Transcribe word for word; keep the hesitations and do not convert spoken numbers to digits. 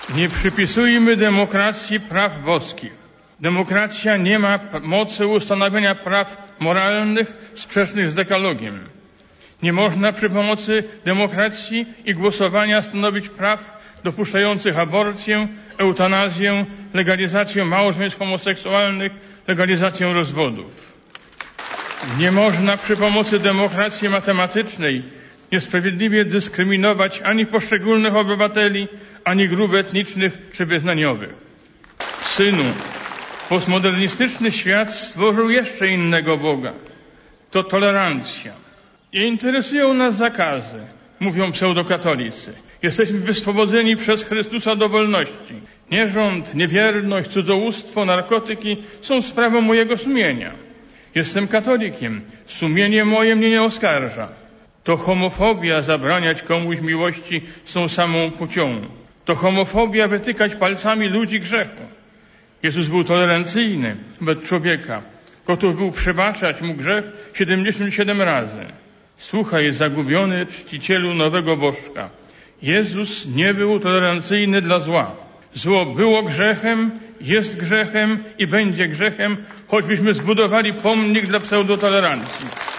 Nie przypisujmy demokracji praw boskich. Demokracja nie ma mocy ustanowienia praw moralnych sprzecznych z dekalogiem. Nie można przy pomocy demokracji i głosowania stanowić praw dopuszczających aborcję, eutanazję, legalizację małżeństw homoseksualnych, legalizację rozwodów. Nie można przy pomocy demokracji matematycznej niesprawiedliwie dyskryminować ani poszczególnych obywateli, ani grup etnicznych czy wyznaniowych. Synu, postmodernistyczny świat stworzył jeszcze innego Boga. To tolerancja. Nie interesują nas zakazy, mówią pseudokatolicy. Jesteśmy wyswobodzeni przez Chrystusa do wolności. Nierząd, niewierność, cudzołóstwo, narkotyki są sprawą mojego sumienia. Jestem katolikiem. Sumienie moje mnie nie oskarża. To homofobia zabraniać komuś miłości z tą samą płcią. To homofobia wytykać palcami ludzi grzechu. Jezus był tolerancyjny wobec człowieka. Gotów był przebaczać mu grzech siedemdziesiąt siedem razy. Słuchaj, zagubiony czcicielu nowego bożka. Jezus nie był tolerancyjny dla zła. Zło było grzechem, jest grzechem i będzie grzechem, choćbyśmy zbudowali pomnik dla pseudotolerancji.